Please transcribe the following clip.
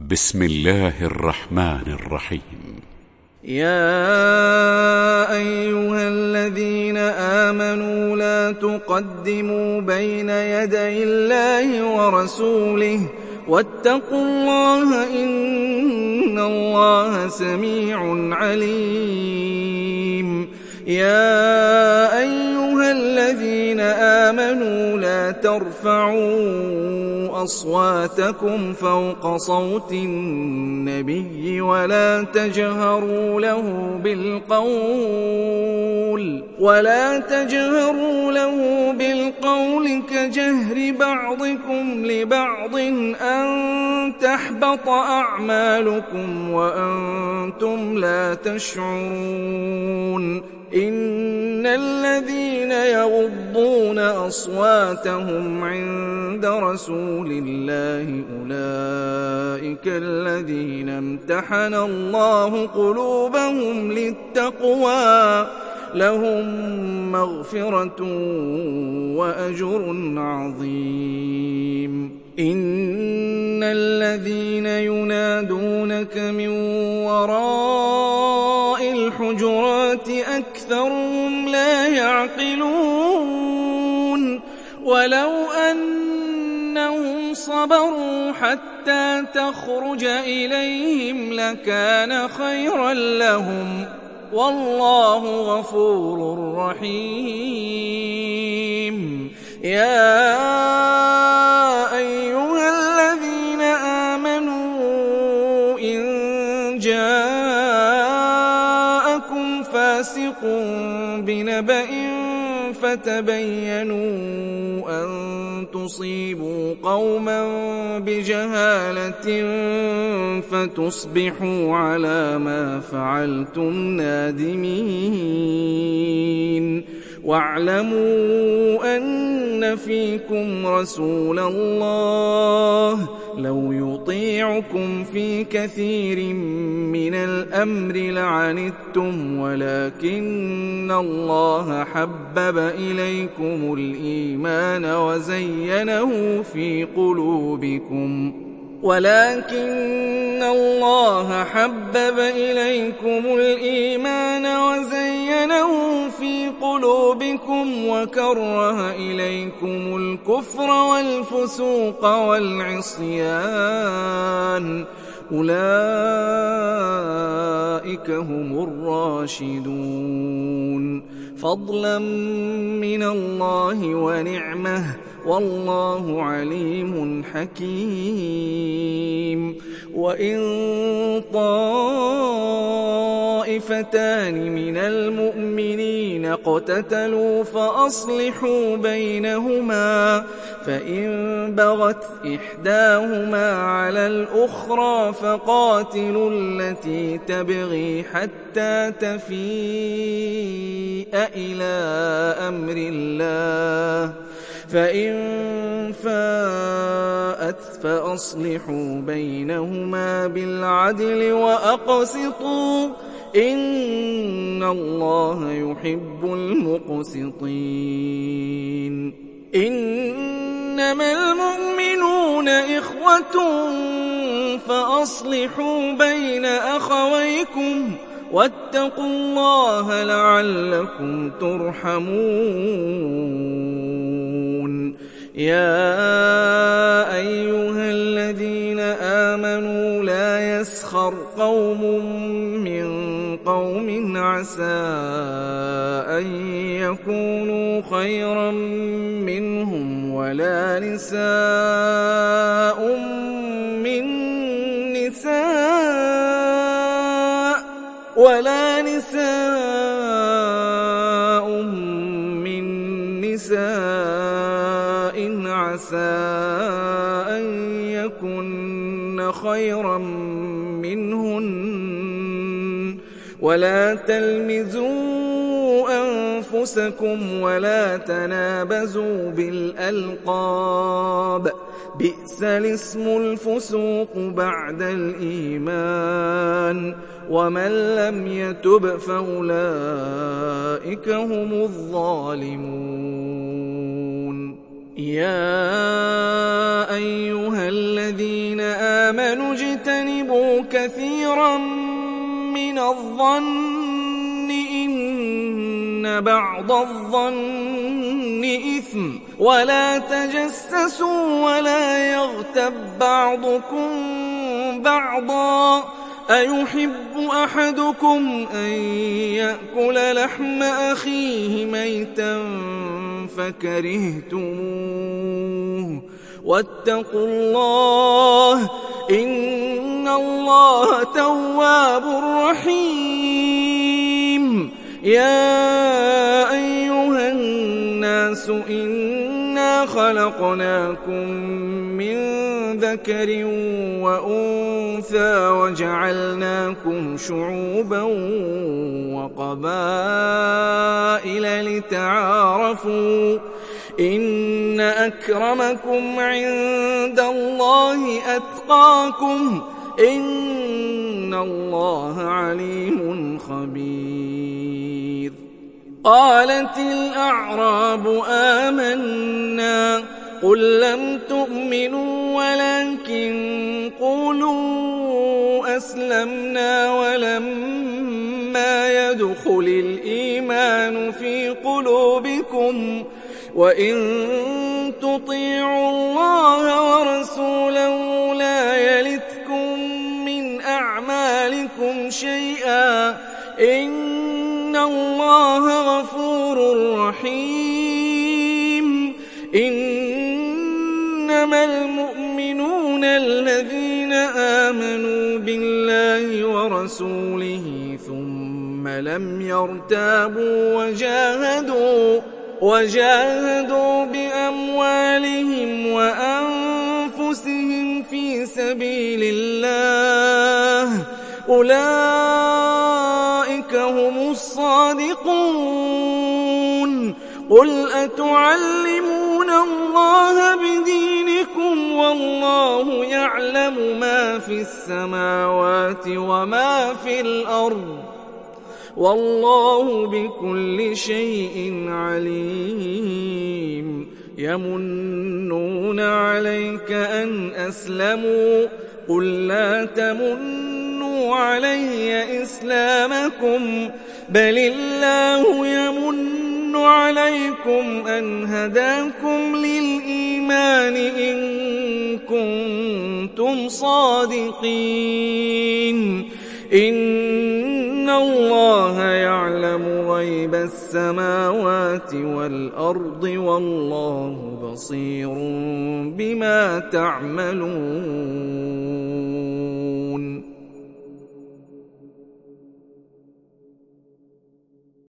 بسم الله الرحمن الرحيم. يا أيها الذين آمنوا لا تقدموا بين يدي الله ورسوله واتقوا الله إن الله سميع عليم. يا أيها الذين آمنوا لا ترفعوا أصواتكم فوق صوت النبي ولا تجهروا له بالقول كجهر بعضكم لبعض أن تحبط أعمالكم وأنتم لا تشعرون. إن الذين يغضون أصواتهم عند رسول الله أولئك الذين امتحن الله قلوبهم للتقوى لهم مغفرة وأجر عظيم. إن الذين ينادونك من وراء الحجرات أكثرهم لا يعقلون. ولو أنهم صبروا حتى تخرج إليهم لكان خيرا لهم والله غفور رحيم. يا أيها الذين آمنوا إن جاءكم فاسق بنبأ فتبينوا أن تصيبوا قوما بجهالة فتصبحوا على ما فعلتم نادمين. واعلموا أن فيكم رسول الله لو يطيعكم في كثير من الأمر لعنتم ولكن الله حبب إليكم الإيمان وزينه في قلوبكم وكره إليكم الكفر والفسوق والعصيان أولئك هم الراشدون فضلا من الله ونعمه والله عليم حكيم. وإن طائفتان من المؤمنين اقتتلوا فأصلحوا بينهما فإن بغت إحداهما على الأخرى فقاتلوا التي تبغي حتى تفيء إلى أمر الله فإن فاءت فأصلحوا بينهما بالعدل وأقسطوا إن الله يحب المقسطين. إنما المؤمنون إخوة فأصلحوا بين أخويكم واتقوا الله لعلكم ترحمون. يا أيها الذين آمنوا لا يسخر قوم من قوم عسى أن يكونوا خيرا منهم ولا نساء من نساء عسى أن يكن خيرا منهن ولا تلمزوا أنفسكم ولا تنابزوا بالألقاب بئس الاسم الفسوق بعد الإيمان ومن لم يتب فأولئك هم الظالمون. يا أيها الذين آمنوا اجتنبوا كثيرا من الظن إن بعض الظن إثم ولا تجسسوا ولا يغتب بعضكم بعضا أيحب أحدكم أن يأكل لحم أخيه ميتا فكرهتموه واتقوا الله إن الله تواب رحيم يا أيها الناس إنا خلقناكم من ذكر وأنثى وجعلناكم شعوبا وقبائل لتعارفوا إن أكرمكم عند الله أتقاكم إن الله عليم خبير قالت الأعراب آمنا قل لم تؤمنوا ولكن قولوا أسلمنا ولما يدخل الإيمان في قلوبكم وإن تطيعوا الله ورسوله لا يلتكم من أعمالكم شيئا إن الله غفور رحيم إنما المؤمنون الذين آمنوا بالله ورسوله ثم لم يرتابوا وجاهدوا بأموالهم وأنفسهم في سبيل الله أولئك هم الصادقون قل أتعلمون الله بدينكم والله يعلم ما في السماوات وما في الأرض والله بكل شيء عليم يمنون عليك أن أسلموا قل لا تمنوا علي إسلامكم بل الله يمن عليكم أن هداكم للإيمان إن كنتم صادقين إن الله يعلم غيب السماوات والأرض والله بصير بما تعملون